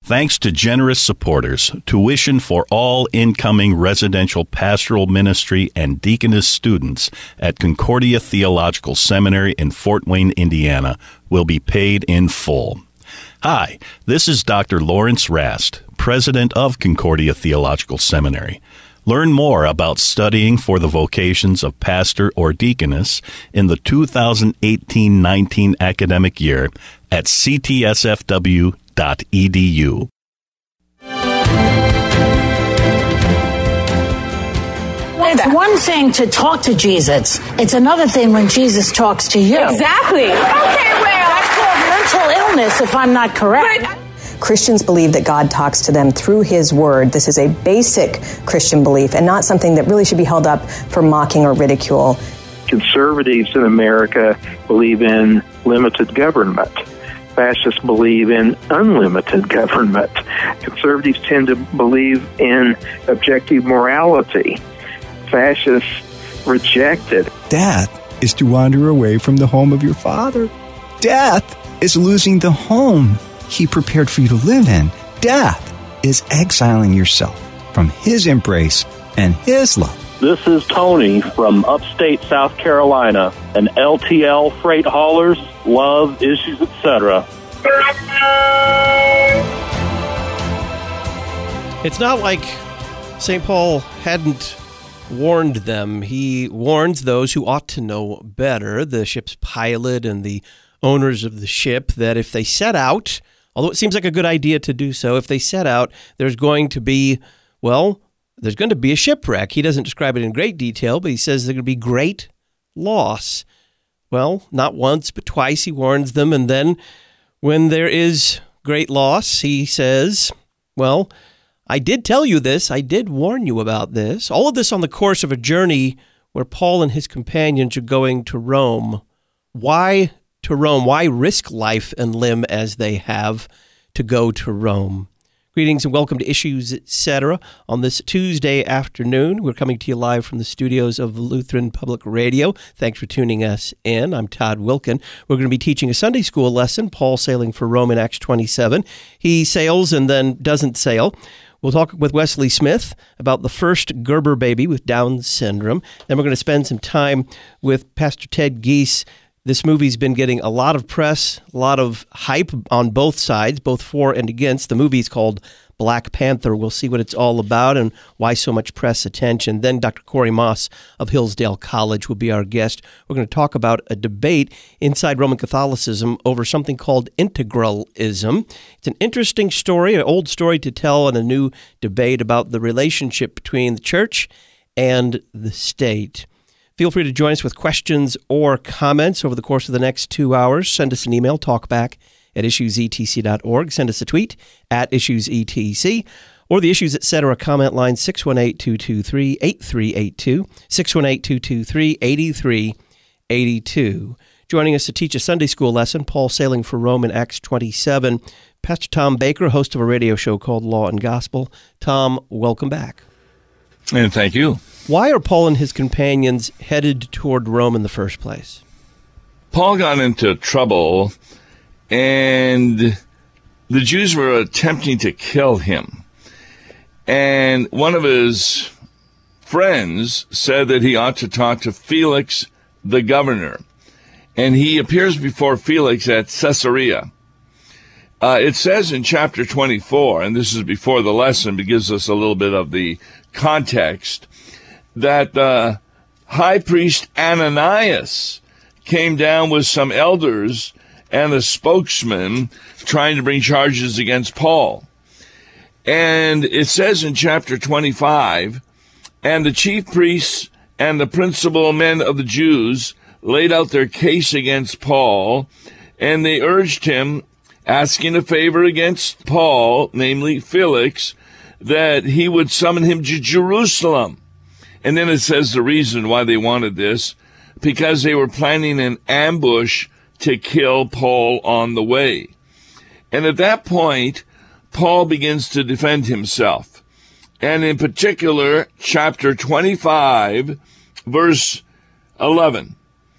Thanks to generous supporters, tuition for all incoming residential pastoral ministry and deaconess students at Concordia Theological Seminary in Fort Wayne, Indiana, will be paid in full. Hi, this is Dr. Lawrence Rast, president of Concordia Theological Seminary. Learn more about studying for the vocations of pastor or deaconess in the 2018-19 academic year at ctsfw.edu. It's one thing to talk to Jesus. It's another thing when Jesus talks to you. Exactly. Okay, well, that's called mental illness, if I'm not correct. Christians believe that God talks to them through His Word. This is a basic Christian belief and not something that really should be held up for mocking or ridicule. Conservatives in America believe in limited government. Fascists believe in unlimited government. Conservatives tend to believe in objective morality. Fascists reject it. Death is to wander away from the home of your Father. Death is losing the home He prepared for you to live in. Death is exiling yourself from His embrace and His love. This is Tony from upstate South Carolina, and LTL freight haulers, love issues, etc. It's not like St. Paul hadn't warned them. He warns those who ought to know better, the ship's pilot and the owners of the ship, that if they set out, although it seems like a good idea to do so, if they set out, there's going to be a shipwreck. He doesn't describe it in great detail, but he says there's going to be great loss. Well, not once, but twice he warns them. And then when there is great loss, he says, well, I did tell you this. I did warn you about this. All of this on the course of a journey where Paul and his companions are going to Rome. Why to Rome? Why risk life and limb as they have to go to Rome? Greetings and welcome to Issues, Etc. on this Tuesday afternoon. We're coming to you live from the studios of Lutheran Public Radio. Thanks for tuning us in. I'm Todd Wilkin. We're going to be teaching a Sunday school lesson, Paul sailing for Rome in Acts 27. He sails and then doesn't sail. We'll talk with Wesley Smith about the first Gerber baby with Down syndrome. Then we're going to spend some time with Pastor Ted Giese. This movie's been getting a lot of press, a lot of hype on both sides, both for and against. The movie's called Black Panther. We'll see what it's all about and why so much press attention. Then Dr. Corey Moss of Hillsdale College will be our guest. We're going to talk about a debate inside Roman Catholicism over something called integralism. It's an interesting story, an old story to tell, and a new debate about the relationship between the church and the state. Feel free to join us with questions or comments over the course of the next 2 hours. Send us an email, talkback@issuesetc.org. Send us a tweet @issuesetc, or the Issues Etc. comment line 618-223-8382, 618-223-8382. Joining us to teach a Sunday school lesson, Paul sailing for Rome in Acts 27, Pastor Tom Baker, host of a radio show called Law and Gospel. Tom, welcome back. And thank you. Why are Paul and his companions headed toward Rome in the first place? Paul got into trouble, and the Jews were attempting to kill him. And one of his friends said that he ought to talk to Felix, the governor. And he appears before Felix at Caesarea. It says in chapter 24, and this is before the lesson, but gives us a little bit of the context, that high priest Ananias came down with some elders and a spokesman trying to bring charges against Paul. And it says in chapter 25, and the chief priests and the principal men of the Jews laid out their case against Paul, and they urged him, asking a favor against Paul, namely Felix, that he would summon him to Jerusalem. And then it says the reason why they wanted this, because they were planning an ambush to kill Paul on the way. And at that point, Paul begins to defend himself. And in particular, chapter 25, verse 11.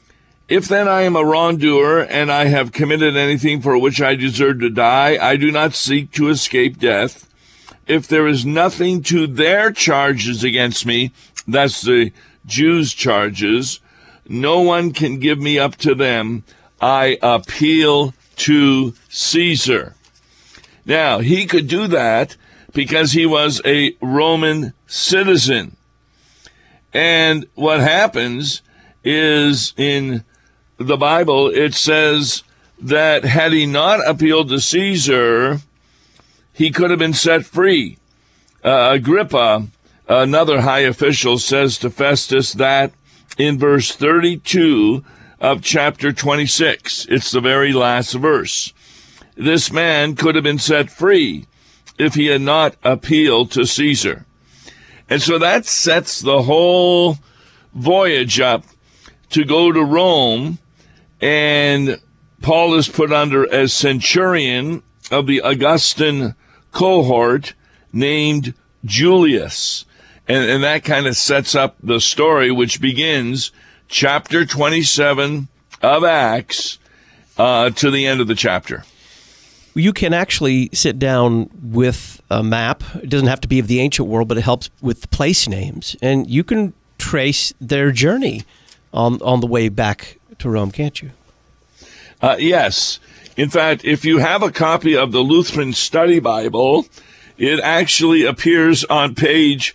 If then I am a wrongdoer, and I have committed anything for which I deserve to die, I do not seek to escape death. If there is nothing to their charges against me, that's the Jews' charges, no one can give me up to them. I appeal to Caesar. Now, he could do that because he was a Roman citizen. And what happens is in the Bible, it says that had he not appealed to Caesar, he could have been set free. Agrippa, another high official, says to Festus that in verse 32 of chapter 26. It's the very last verse. This man could have been set free if he had not appealed to Caesar. And so that sets the whole voyage up to go to Rome, and Paul is put under as centurion of the Augustan cohort named Julius. And that kind of sets up the story, which begins chapter 27 of Acts to the end of the chapter. You can actually sit down with a map. It doesn't have to be of the ancient world, but it helps with place names. And you can trace their journey on the way back to Rome, can't you? Yes. In fact, if you have a copy of the Lutheran Study Bible, it actually appears on page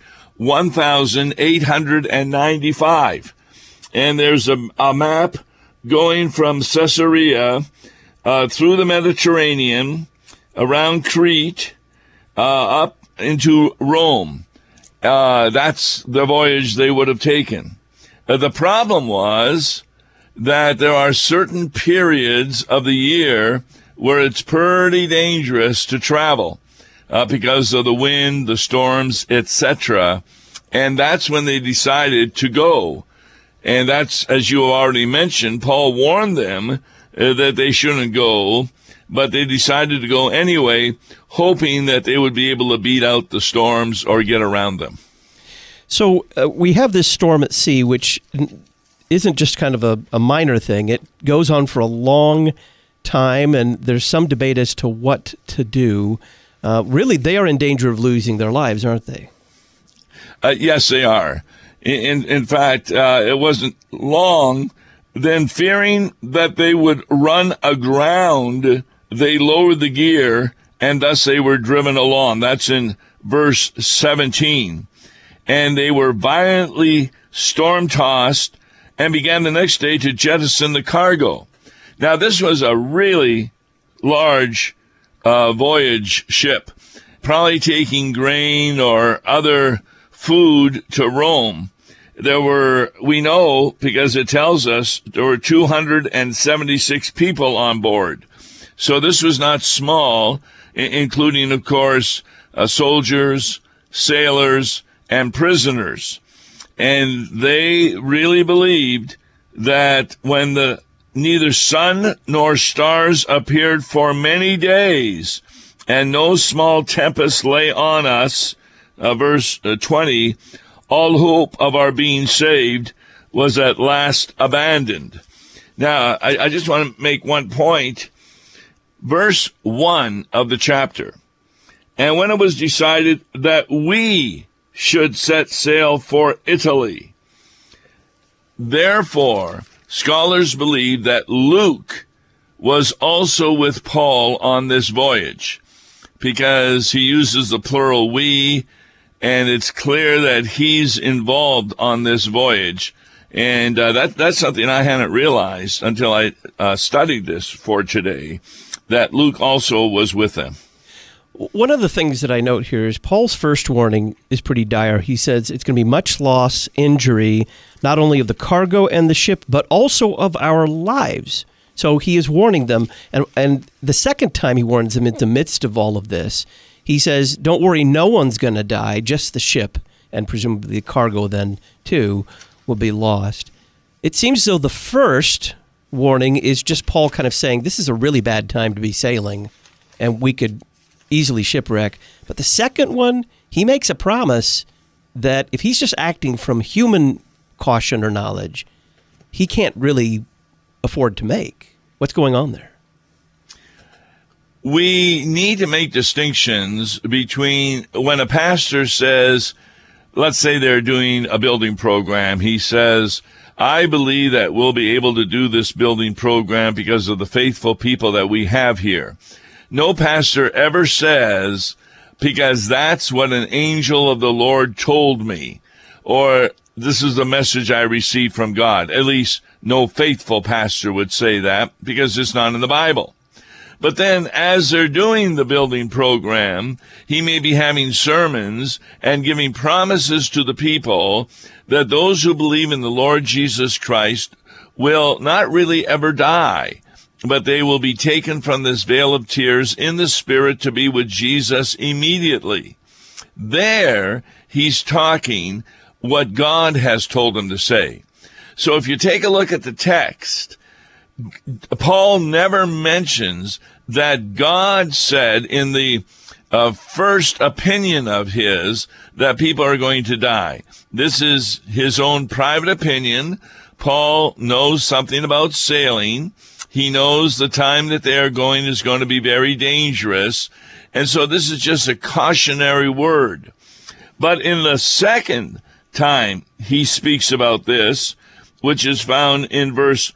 1895. And there's a map going from Caesarea through the Mediterranean, around Crete, up into Rome. That's the voyage they would have taken. The problem was that there are certain periods of the year where it's pretty dangerous to travel because of the wind, the storms, etc. And that's when they decided to go. And that's, as you have already mentioned, Paul warned them that they shouldn't go, but they decided to go anyway, hoping that they would be able to beat out the storms or get around them. So we have this storm at sea, which isn't just kind of a minor thing. It goes on for a long time, and there's some debate as to what to do. Really, they are in danger of losing their lives, aren't they? Yes, they are. In fact, it wasn't long. Then, fearing that they would run aground, they lowered the gear, and thus they were driven along. That's in verse 17. And they were violently storm-tossed and began the next day to jettison the cargo. Now, this was a really large voyage ship, probably taking grain or other food to Rome. There were, we know, because it tells us, there were 276 people on board. So this was not small, including, of course, soldiers, sailors, and prisoners. And they really believed that when the neither sun nor stars appeared for many days, and no small tempest lay on us, verse 20, all hope of our being saved was at last abandoned. Now, I just want to make one point. Verse 1 of the chapter. And when it was decided that we should set sail for Italy, therefore, scholars believe that Luke was also with Paul on this voyage, because he uses the plural we, and it's clear that he's involved on this voyage. And that's something I hadn't realized until I studied this for today, that Luke also was with them. One of the things that I note here is Paul's first warning is pretty dire. He says it's going to be much loss, injury, not only of the cargo and the ship, but also of our lives. So he is warning them. And the second time he warns them in the midst of all of this, he says, don't worry, no one's going to die, just the ship, and presumably the cargo then, too, will be lost. It seems as though the first warning is just Paul kind of saying, this is a really bad time to be sailing, and we could easily shipwreck. But the second one, he makes a promise that if he's just acting from human caution or knowledge, he can't really afford to make. What's going on there? We need to make distinctions between when a pastor says, let's say they're doing a building program. He says, I believe that we'll be able to do this building program because of the faithful people that we have here. No pastor ever says, because that's what an angel of the Lord told me, or this is the message I received from God. At least no faithful pastor would say that, because it's not in the Bible. But then as they're doing the building program, he may be having sermons and giving promises to the people that those who believe in the Lord Jesus Christ will not really ever die, but they will be taken from this vale of tears in the spirit to be with Jesus immediately. There, he's talking what God has told him to say. So if you take a look at the text, Paul never mentions that God said in the first opinion of his that people are going to die. This is his own private opinion. Paul knows something about sailing. He knows the time that they are going is going to be very dangerous. And so this is just a cautionary word. But in the second time he speaks about this, which is found in verse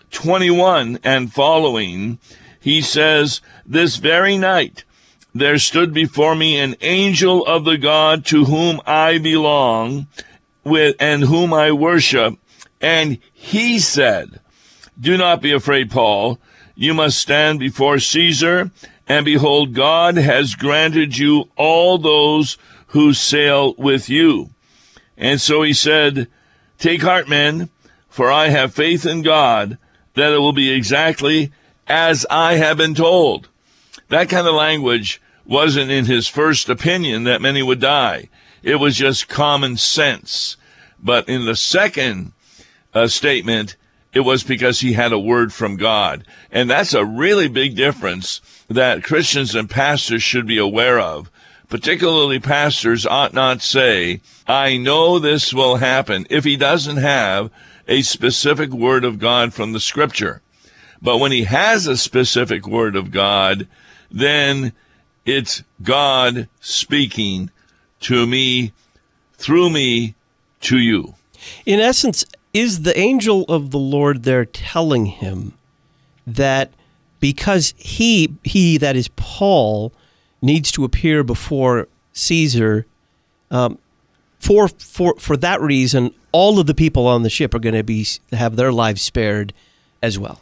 21 and following, he says, this very night there stood before me an angel of the God to whom I belong and whom I worship. And he said, do not be afraid, Paul. You must stand before Caesar. And behold, God has granted you all those who sail with you. And so he said, take heart, men, for I have faith in God that it will be exactly as I have been told. That kind of language wasn't in his first opinion that many would die. It was just common sense. But in the second statement, it was because he had a word from God. And that's a really big difference that Christians and pastors should be aware of. Particularly pastors ought not say, I know this will happen, if he doesn't have a specific word of God from the scripture. But when he has a specific word of God, then it's God speaking to me, through me, to you. In essence, is the angel of the Lord there telling him that because he that is Paul, needs to appear before Caesar, for that reason, all of the people on the ship are going to have their lives spared as well?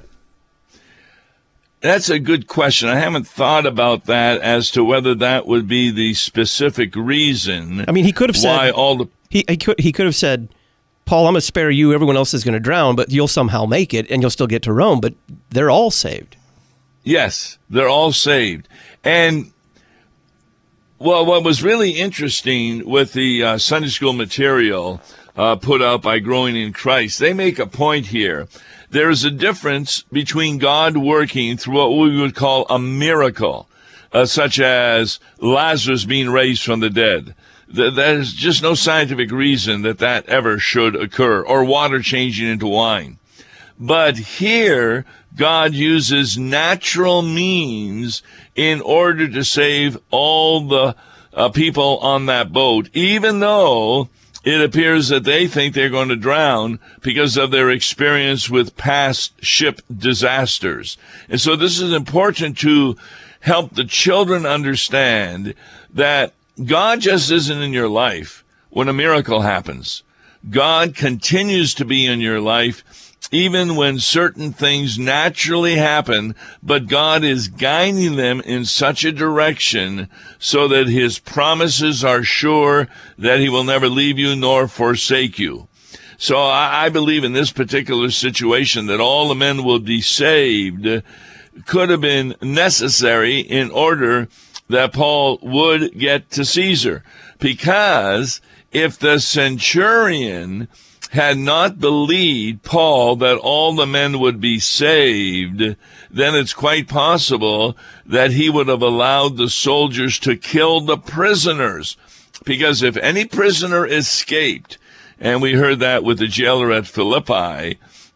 That's a good question. I haven't thought about that as to whether that would be the specific reason. I mean, he could have said why all the he could have said, Paul, I'm going to spare you. Everyone else is going to drown, but you'll somehow make it and you'll still get to Rome. But they're all saved. Yes, they're all saved. And well, what was really interesting with the Sunday school material put out by Growing in Christ, they make a point here. There is a difference between God working through what we would call a miracle, such as Lazarus being raised from the dead. There's just no scientific reason that ever should occur, or water changing into wine. But here, God uses natural means in order to save all the people on that boat, even though it appears that they think they're going to drown because of their experience with past ship disasters. And so this is important to help the children understand that God just isn't in your life when a miracle happens. God continues to be in your life even when certain things naturally happen, but God is guiding them in such a direction so that his promises are sure that he will never leave you nor forsake you. So I believe in this particular situation that all the men will be saved could have been necessary in order that Paul would get to Caesar. Because if the centurion had not believed Paul that all the men would be saved, then it's quite possible that he would have allowed the soldiers to kill the prisoners. Because if any prisoner escaped, and we heard that with the jailer at Philippi,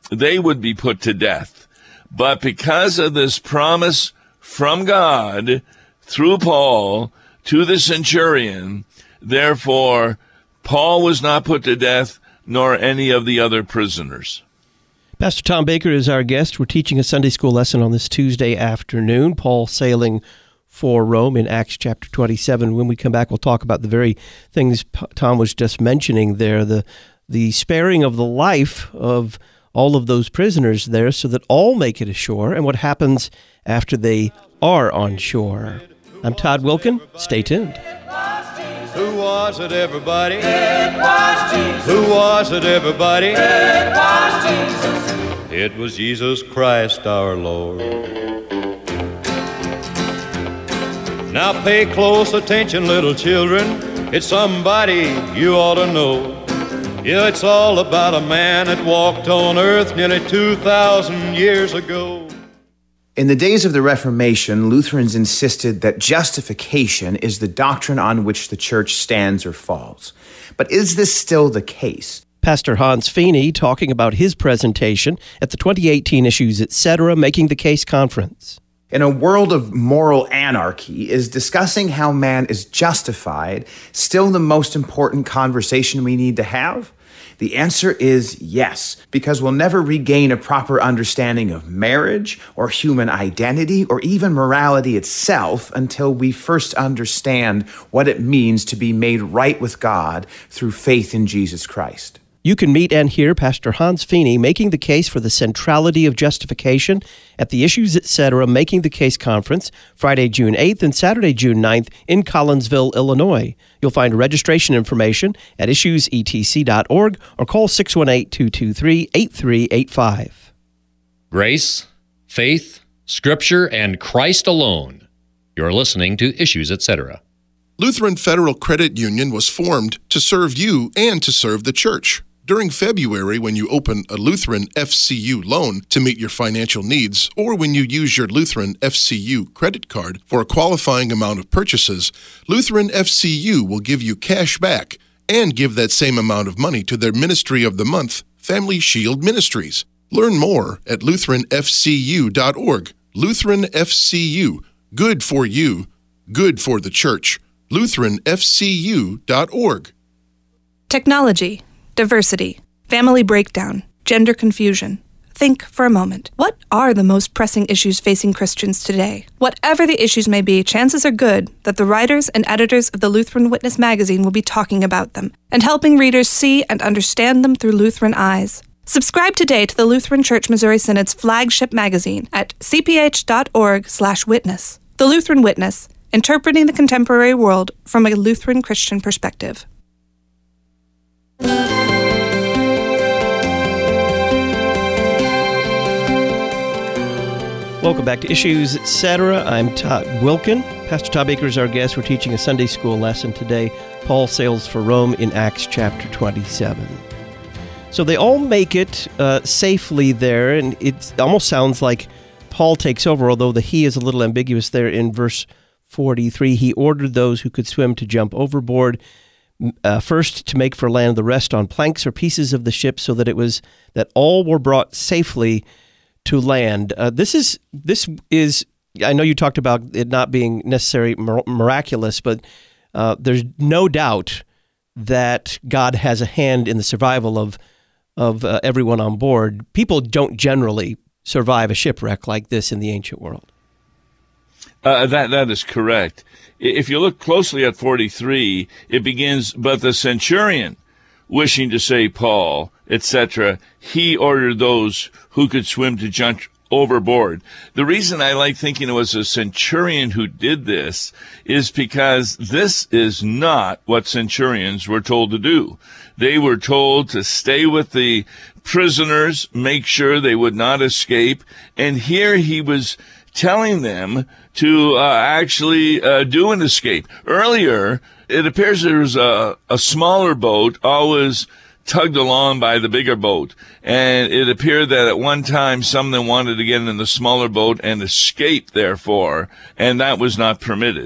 they would be put to death. But because of this promise from God through Paul to the centurion, therefore, Paul was not put to death, nor any of the other prisoners. Pastor Tom Baker is our guest. We're teaching a Sunday school lesson on this Tuesday afternoon, Paul sailing for Rome in Acts chapter 27. When we come back, we'll talk about the very things Tom was just mentioning there, the sparing of the life of all of those prisoners there so that all make it ashore, and what happens after they are on shore. I'm Todd Wilkin. Stay tuned. Who was it, everybody? It was Jesus. Who was it, everybody? It was Jesus. It was Jesus Christ our Lord. Now pay close attention, little children. It's somebody you ought to know. Yeah, it's all about a man that walked on earth nearly 2,000 years ago. In the days of the Reformation, Lutherans insisted that justification is the doctrine on which the church stands or falls. But is this still the case? Pastor Hans Feeney talking about his presentation at the 2018 Issues Etc. Making the Case Conference. In a world of moral anarchy, is discussing how man is justified still the most important conversation we need to have? The answer is yes, because we'll never regain a proper understanding of marriage or human identity or even morality itself until we first understand what it means to be made right with God through faith in Jesus Christ. You can meet and hear Pastor Hans Feeney making the case for the centrality of justification at the Issues Etc. Making the Case Conference, Friday, June 8th and Saturday, June 9th in Collinsville, Illinois. You'll find registration information at issuesetc.org or call 618-223-8385. Grace, faith, Scripture, and Christ alone. You're listening to Issues Etc. Lutheran Federal Credit Union was formed to serve you and to serve the church. During February, when you open a Lutheran FCU loan to meet your financial needs, or when you use your Lutheran FCU credit card for a qualifying amount of purchases, Lutheran FCU will give you cash back and give that same amount of money to their Ministry of the Month, Family Shield Ministries. Learn more at LutheranFCU.org. Lutheran FCU. Good for you. Good for the church. LutheranFCU.org. Technology, diversity, family breakdown, gender confusion. Think for a moment. What are the most pressing issues facing Christians today? Whatever the issues may be, chances are good that the writers and editors of the Lutheran Witness magazine will be talking about them and helping readers see and understand them through Lutheran eyes. Subscribe today to the Lutheran Church Missouri Synod's flagship magazine at cph.org/witness. The Lutheran Witness, interpreting the contemporary world from a Lutheran Christian perspective. Welcome back to Issues Etc. I'm Todd Wilkin. Pastor Todd Baker is our guest. We're teaching a Sunday school lesson today. Paul sails for Rome in Acts chapter 27. So they all make it safely there, and it almost sounds like Paul takes over, although the he is a little ambiguous there in verse 43. He ordered those who could swim to jump overboard, first to make for land, the rest on planks or pieces of the ship, so that it was that all were brought safely to land. This is. I know you talked about it not being necessarily miraculous, but there's no doubt that God has a hand in the survival of everyone on board. People don't generally survive a shipwreck like this in the ancient world. That is correct. If you look closely at 43, it begins, but the centurion, wishing to save Paul, etc., he ordered those who could swim to jump overboard. The reason I like thinking it was a centurion who did this is because this is not what centurions were told to do. They were told to stay with the prisoners, make sure they would not escape, and here he was telling them to actually do an escape. Earlier, it appears there was a smaller boat always tugged along by the bigger boat, and it appeared that at one time some of them wanted to get in the smaller boat and escape, therefore, and that was not permitted.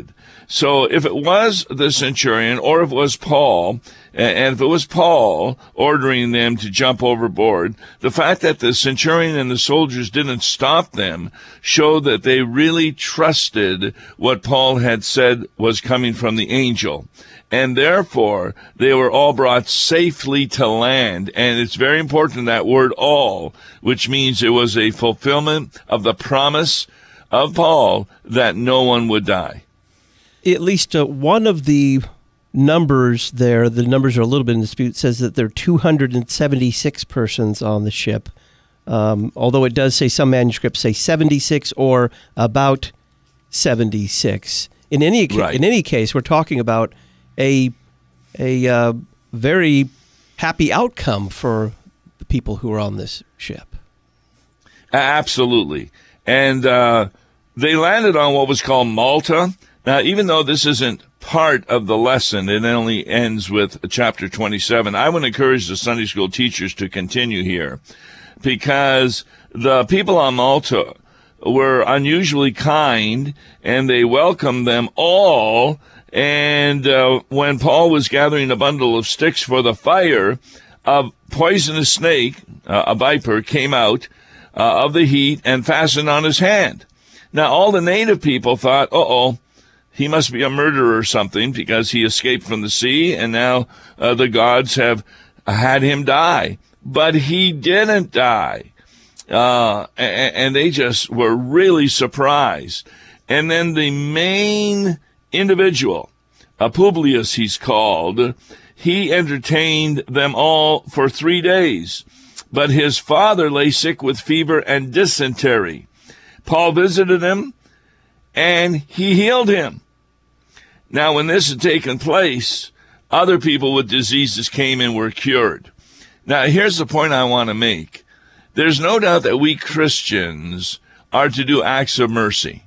So if it was the centurion, or if it was Paul, and if it was Paul ordering them to jump overboard, the fact that the centurion and the soldiers didn't stop them showed that they really trusted what Paul had said was coming from the angel. And therefore, they were all brought safely to land. And it's very important, that word all, which means it was a fulfillment of the promise of Paul that no one would die. At least one of the numbers there, the numbers are a little bit in dispute, says that there are 276 persons on the ship. Although it does say, some manuscripts say 76 or about 76. In any case, we're talking about a very happy outcome for the people who are on this ship. Absolutely. And they landed on what was called Malta. Now, even though this isn't part of the lesson, it only ends with chapter 27, I would encourage the Sunday school teachers to continue here, because the people on Malta were unusually kind, and they welcomed them all. And when Paul was gathering a bundle of sticks for the fire, a poisonous snake, a viper, came out of the heat and fastened on his hand. Now, all the native people thought, he must be a murderer or something, because he escaped from the sea, and now the gods have had him die. But he didn't die. And they just were really surprised. And then the main individual, Publius he's called, he entertained them all for 3 days. But his father lay sick with fever and dysentery. Paul visited him, and he healed him. Now, when this had taken place, other people with diseases came and were cured. Now, here's the point I want to make. There's no doubt that we Christians are to do acts of mercy.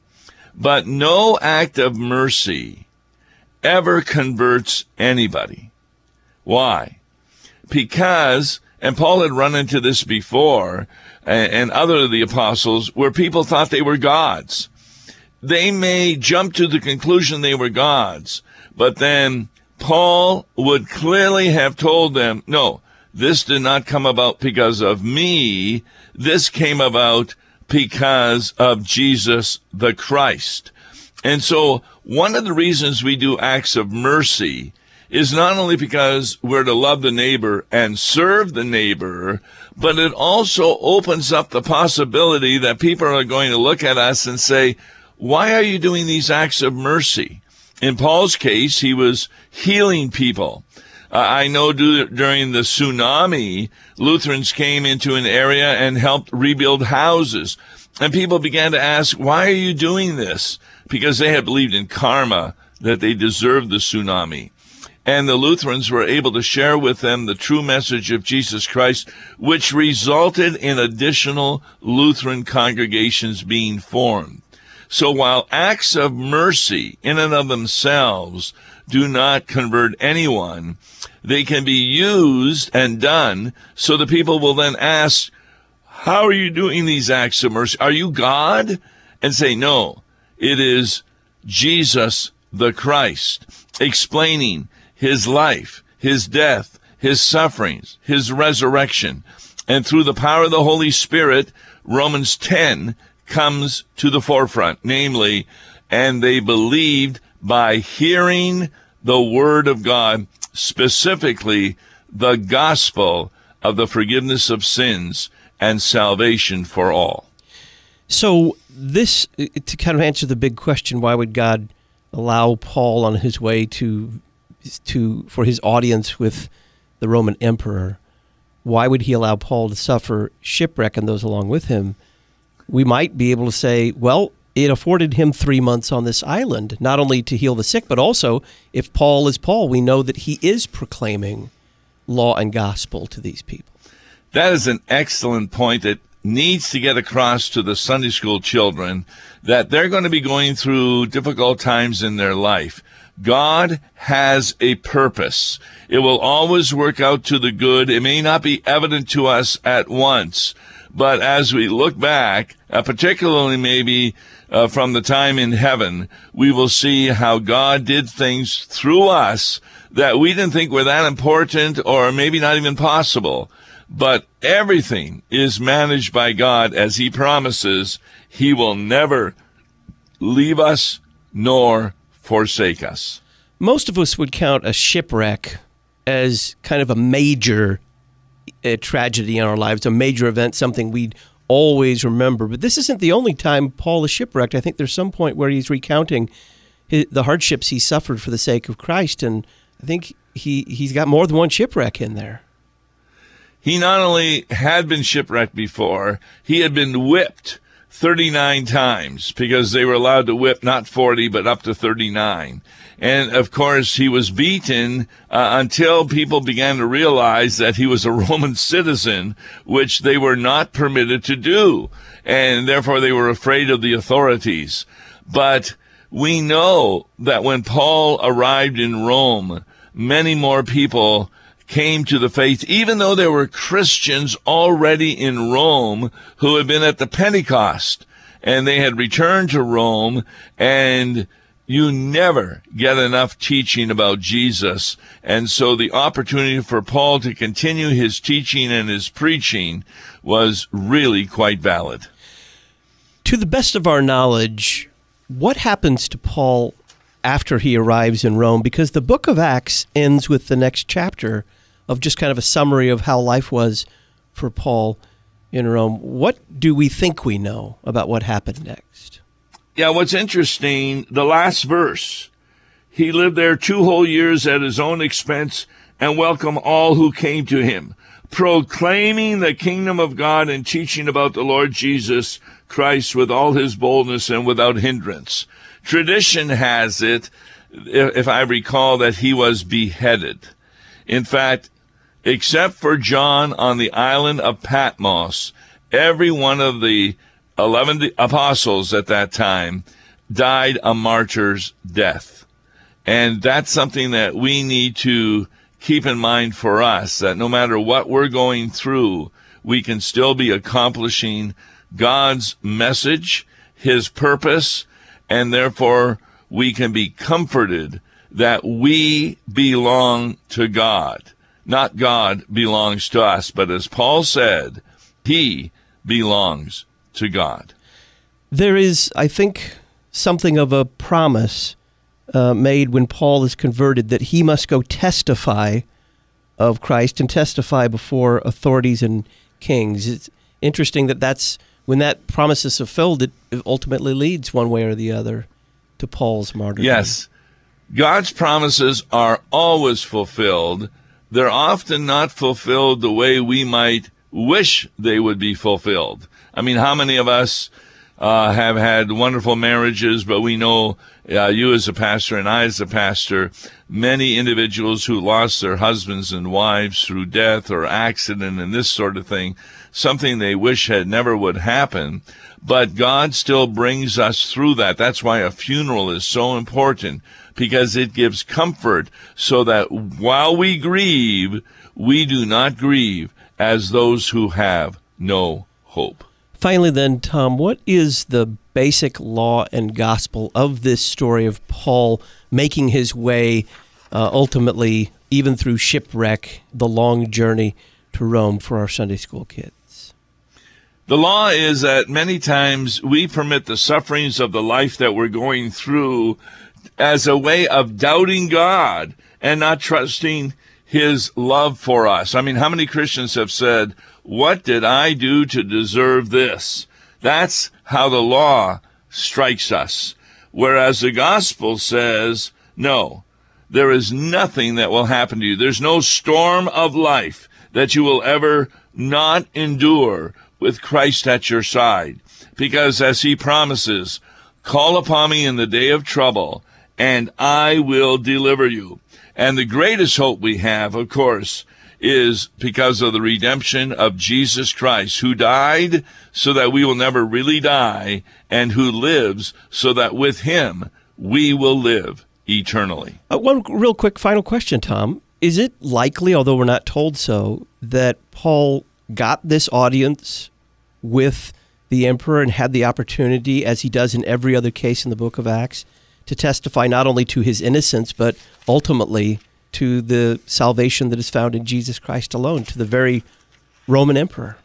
But no act of mercy ever converts anybody. Why? Because, and Paul had run into this before, and other of the apostles, where people thought they were gods. They may jump to the conclusion they were gods, but then Paul would clearly have told them, no, this did not come about because of me. This came about because of Jesus the Christ. And so one of the reasons we do acts of mercy is not only because we're to love the neighbor and serve the neighbor, but it also opens up the possibility that people are going to look at us and say, why are you doing these acts of mercy? In Paul's case, he was healing people. I know during the tsunami, Lutherans came into an area and helped rebuild houses. And people began to ask, why are you doing this? Because they had believed in karma, that they deserved the tsunami. And the Lutherans were able to share with them the true message of Jesus Christ, which resulted in additional Lutheran congregations being formed. So while acts of mercy in and of themselves do not convert anyone, they can be used and done so the people will then ask, how are you doing these acts of mercy? Are you God? And say, no, it is Jesus the Christ, explaining his life, his death, his sufferings, his resurrection. And through the power of the Holy Spirit, Romans 10 comes to the forefront, namely, and they believed by hearing the word of God, specifically the gospel of the forgiveness of sins and salvation for all. So this, to kind of answer the big question, why would God allow Paul on his way for his audience with the Roman emperor, why would he allow Paul to suffer shipwreck and those along with him? We might be able to say, well, it afforded him 3 months on this island, not only to heal the sick, but also, if Paul is Paul, we know that he is proclaiming law and gospel to these people. That is an excellent point that needs to get across to the Sunday school children, that they're going to be going through difficult times in their life. God has a purpose. It will always work out to the good. It may not be evident to us at once, But as we look back, particularly maybe from the time in heaven, we will see how God did things through us that we didn't think were that important or maybe not even possible. But everything is managed by God, as he promises he will never leave us nor forsake us. Most of us would count a shipwreck as kind of a major tragedy in our lives, a major event, something we'd always remember. But this isn't the only time Paul is shipwrecked. I think there's some point where he's recounting the hardships he suffered for the sake of Christ, and I think he's got more than one shipwreck in there. He not only had been shipwrecked before, he had been whipped 39 times, because they were allowed to whip not 40, but up to 39. And, of course, he was beaten until people began to realize that he was a Roman citizen, which they were not permitted to do. And therefore, they were afraid of the authorities. But we know that when Paul arrived in Rome, many more people came to the faith, even though there were Christians already in Rome who had been at the Pentecost, and they had returned to Rome. And you never get enough teaching about Jesus. And so the opportunity for Paul to continue his teaching and his preaching was really quite valid. To the best of our knowledge, what happens to Paul after he arrives in Rome? Because the book of Acts ends with the next chapter of just kind of a summary of how life was for Paul in Rome. What do we think we know about what happened next? Yeah, what's interesting, the last verse, he lived there 2 whole years at his own expense and welcomed all who came to him, proclaiming the kingdom of God and teaching about the Lord Jesus Christ with all his boldness and without hindrance. Tradition has it, if I recall, that he was beheaded. In fact, except for John on the island of Patmos, every one of the 11 apostles at that time died a martyr's death. And that's something that we need to keep in mind for us, that no matter what we're going through, we can still be accomplishing God's message, his purpose, and therefore we can be comforted that we belong to God. Not God belongs to us, but as Paul said, he belongs to God. There is, I think, something of a promise made when Paul is converted that he must go testify of Christ and testify before authorities and kings. It's interesting that that's when that promise is fulfilled, it ultimately leads one way or the other to Paul's martyrdom. Yes. God's promises are always fulfilled. They're often not fulfilled the way we might wish they would be fulfilled. I mean, how many of us have had wonderful marriages, but we know, you as a pastor and I as a pastor, many individuals who lost their husbands and wives through death or accident and this sort of thing, something they wish had never would happen, but God still brings us through that. That's why a funeral is so important, because it gives comfort so that while we grieve, we do not grieve as those who have no hope. Finally then, Tom, what is the basic law and gospel of this story of Paul making his way ultimately, even through shipwreck, the long journey to Rome for our Sunday school kids? The law is that many times we permit the sufferings of the life that we're going through as a way of doubting God and not trusting his love for us. I mean, how many Christians have said, "What did I do to deserve this?" That's how the law strikes us. Whereas the gospel says, no, there is nothing that will happen to you. There's no storm of life that you will ever not endure with Christ at your side. Because as he promises, call upon me in the day of trouble, and I will deliver you. And the greatest hope we have, of course, is because of the redemption of Jesus Christ, who died so that we will never really die, and who lives so that with him we will live eternally. One real quick final question, Tom. Is it likely, although we're not told so, that Paul got this audience with the emperor and had the opportunity, as he does in every other case in the book of Acts, to testify not only to his innocence, but ultimately to the salvation that is found in Jesus Christ alone, to the very Roman emperor.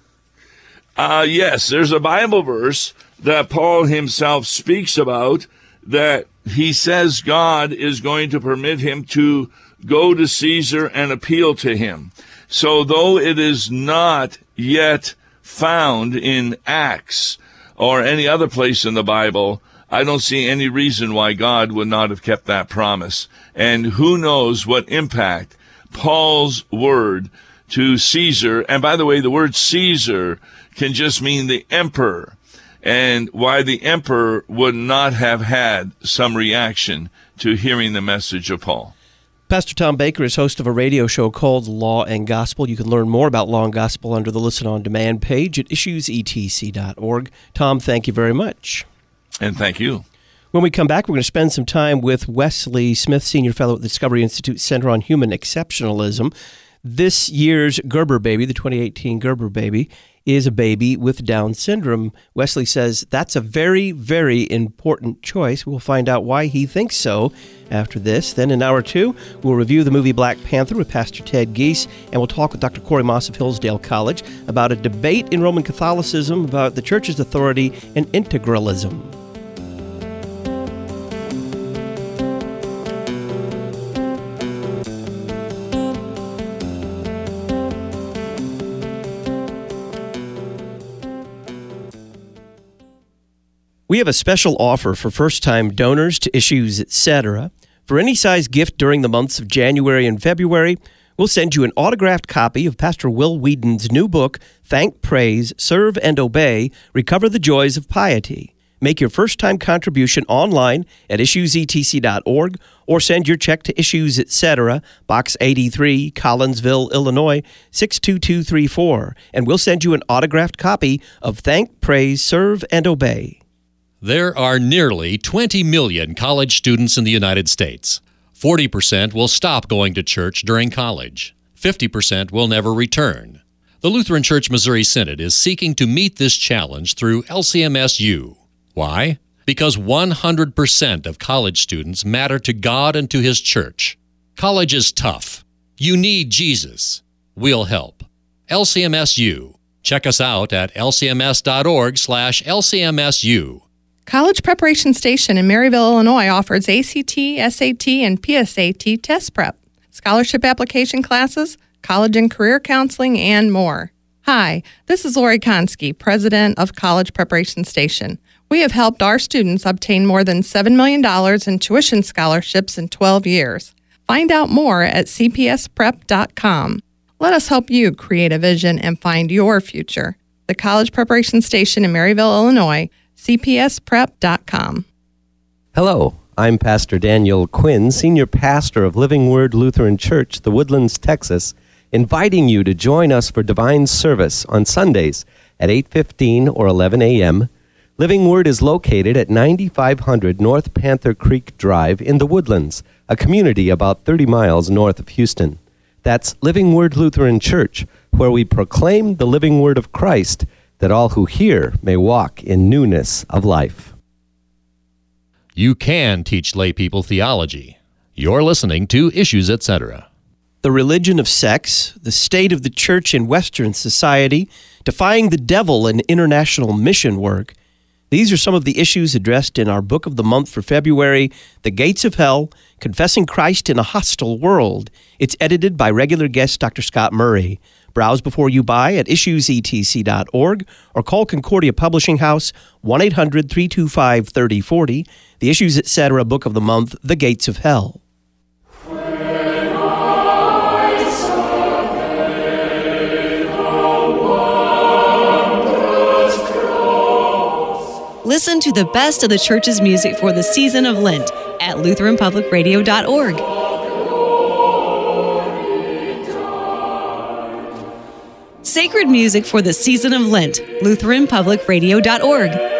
Yes, there's a Bible verse that Paul himself speaks about that he says God is going to permit him to go to Caesar and appeal to him. So though it is not yet found in Acts or any other place in the Bible, I don't see any reason why God would not have kept that promise. And who knows what impact Paul's word to Caesar, and by the way, the word Caesar can just mean the emperor, and why the emperor would not have had some reaction to hearing the message of Paul. Pastor Tom Baker is host of a radio show called Law and Gospel. You can learn more about Law and Gospel under the Listen On Demand page at issuesetc.org. Tom, thank you very much. And thank you. When we come back, we're going to spend some time with Wesley Smith, Senior Fellow at the Discovery Institute Center on Human Exceptionalism. This year's Gerber baby, the 2018 Gerber baby, is a baby with Down syndrome. Wesley says that's a very, very important choice. We'll find out why he thinks so after this. Then in hour 2, we'll review the movie Black Panther with Pastor Ted Giese, and we'll talk with Dr. Corey Moss of Hillsdale College about a debate in Roman Catholicism about the Church's authority and integralism. We have a special offer for first-time donors to Issues Etc. For any size gift during the months of January and February, we'll send you an autographed copy of Pastor Will Whedon's new book, Thank, Praise, Serve, and Obey, Recover the Joys of Piety. Make your first-time contribution online at issuesetc.org or send your check to Issues Etc., Box 83, Collinsville, Illinois, 62234, and we'll send you an autographed copy of Thank, Praise, Serve, and Obey. There are nearly 20 million college students in the United States. 40% will stop going to church during college. 50% will never return. The Lutheran Church Missouri Synod is seeking to meet this challenge through LCMSU. Why? Because 100% of college students matter to God and to His church. College is tough. You need Jesus. We'll help. LCMSU. Check us out at lcms.org/LCMSU. College Preparation Station in Maryville, Illinois offers ACT, SAT, and PSAT test prep, scholarship application classes, college and career counseling, and more. Hi, this is Lori Konski, president of College Preparation Station. We have helped our students obtain more than $7 million in tuition scholarships in 12 years. Find out more at cpsprep.com. Let us help you create a vision and find your future. The College Preparation Station in Maryville, Illinois, cpsprep.com. Hello, I'm Pastor Daniel Quinn, Senior Pastor of Living Word Lutheran Church, The Woodlands, Texas, inviting you to join us for divine service on Sundays at 8:15 or 11 a.m. Living Word is located at 9500 North Panther Creek Drive in The Woodlands, a community about 30 miles north of Houston. That's Living Word Lutheran Church, where we proclaim the living word of Christ, that all who hear may walk in newness of life. You can teach lay people theology. You're listening to Issues Etc. The religion of sex, the state of the church in Western society, defying the devil in international mission work. These are some of the issues addressed in our Book of the Month for February, The Gates of Hell, Confessing Christ in a Hostile World. It's edited by regular guest Dr. Scott Murray. Browse before you buy at issuesetc.org or call Concordia Publishing House 1-800-325-3040. The Issues Etc. Book of the Month, The Gates of Hell. Listen to the best of the church's music for the season of Lent at LutheranPublicRadio.org. Sacred music for the season of Lent, LutheranPublicRadio.org.